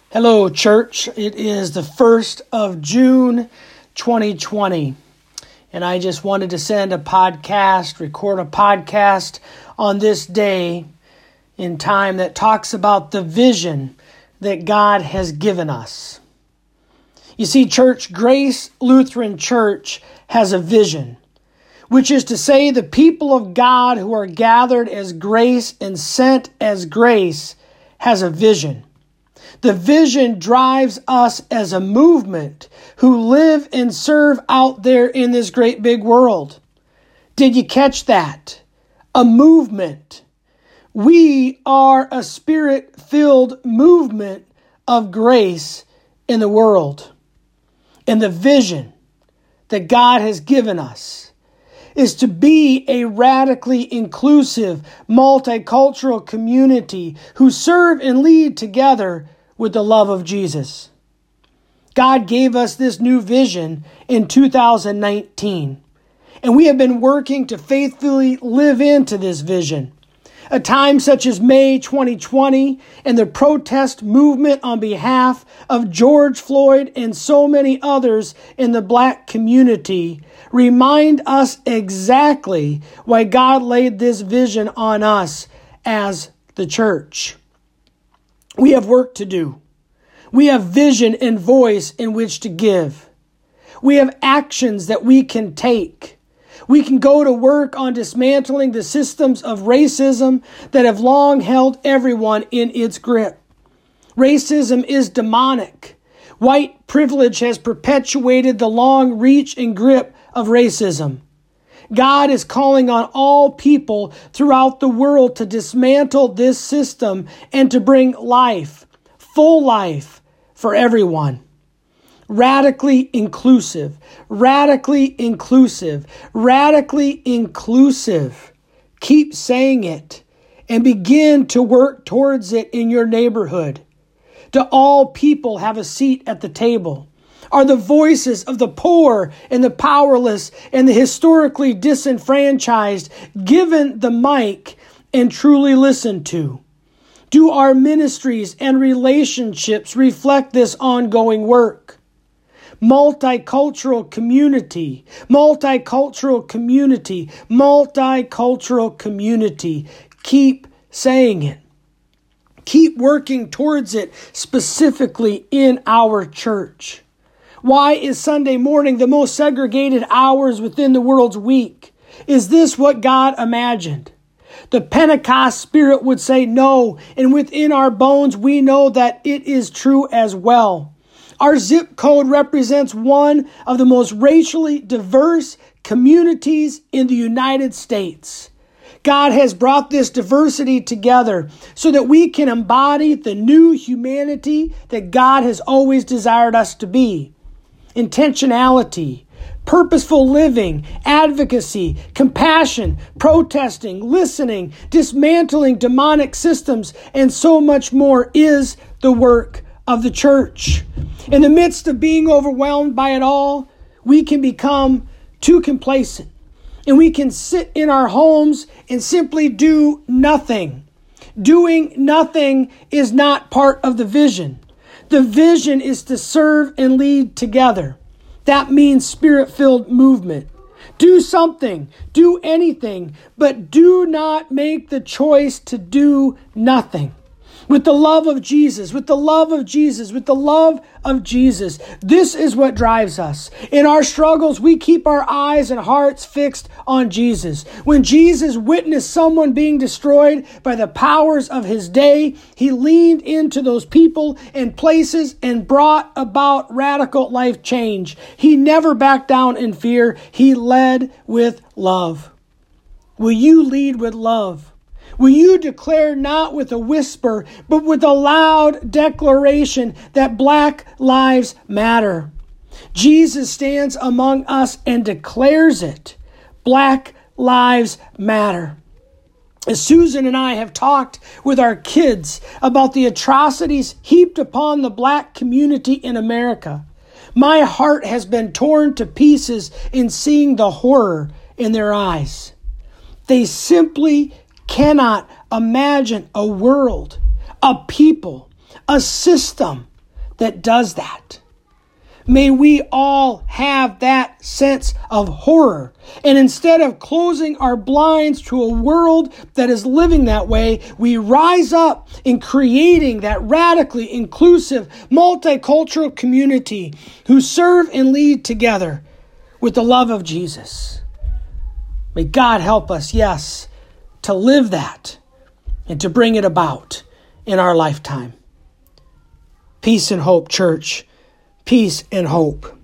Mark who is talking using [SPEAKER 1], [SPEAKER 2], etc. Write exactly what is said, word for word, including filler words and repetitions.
[SPEAKER 1] Hello, church. It is the first of June, twenty twenty. And I just wanted to send a podcast, record a podcast on this day in time that talks about the vision that God has given us. You see, church, Grace Lutheran Church has a vision, which is to say the people of God who are gathered as grace and sent as grace has a vision. The vision drives us as a movement who live and serve out there in this great big world. Did you catch that? A movement. We are a spirit-filled movement of grace in the world. And the vision that God has given us is to be a radically inclusive, multicultural community who serve and lead together with the love of Jesus. God gave us this new vision in two thousand nineteen, and we have been working to faithfully live into this vision. A time such as May twenty twenty and the protest movement on behalf of George Floyd and so many others in the black community remind us exactly why God laid this vision on us as the church. We have work to do. We have vision and voice in which to give. We have actions that we can take. We can go to work on dismantling the systems of racism that have long held everyone in its grip. Racism is demonic. White privilege has perpetuated the long reach and grip of racism. God is calling on all people throughout the world to dismantle this system and to bring life, full life for everyone. Radically inclusive, radically inclusive, radically inclusive. Keep saying it and begin to work towards it in your neighborhood. Do all people have a seat at the table? Are the voices of the poor and the powerless and the historically disenfranchised given the mic and truly listened to? Do our ministries and relationships reflect this ongoing work? Multicultural community, multicultural community, multicultural community. Keep saying it. Keep working towards it specifically in our church. Why is Sunday morning the most segregated hours within the world's week? Is this what God imagined? The Pentecost spirit would say no, and within our bones we know that it is true as well. Our zip code represents one of the most racially diverse communities in the United States. God has brought this diversity together so that we can embody the new humanity that God has always desired us to be. Intentionality, purposeful living, advocacy, compassion, protesting, listening, dismantling demonic systems, and so much more is the work of the church. In the midst of being overwhelmed by it all, we can become too complacent, and we can sit in our homes and simply do nothing. Doing nothing is not part of the vision. The vision is to serve and lead together. That means spirit-filled movement. Do something, do anything, but do not make the choice to do nothing. With the love of Jesus, with the love of Jesus, with the love of Jesus. This is what drives us. In our struggles, we keep our eyes and hearts fixed on Jesus. When Jesus witnessed someone being destroyed by the powers of his day, he leaned into those people and places and brought about radical life change. He never backed down in fear. He led with love. Will you lead with love? Will you declare not with a whisper, but with a loud declaration that Black lives matter? Jesus stands among us and declares it. Black lives matter. As Susan and I have talked with our kids about the atrocities heaped upon the Black community in America, my heart has been torn to pieces in seeing the horror in their eyes. They simply cannot imagine a world, a people, a system that does that. May we all have that sense of horror. And instead of closing our blinds to a world that is living that way, we rise up in creating that radically inclusive, multicultural community who serve and lead together with the love of Jesus. May God help us, yes, to live that and to bring it about in our lifetime. Peace and hope, church. Peace and hope.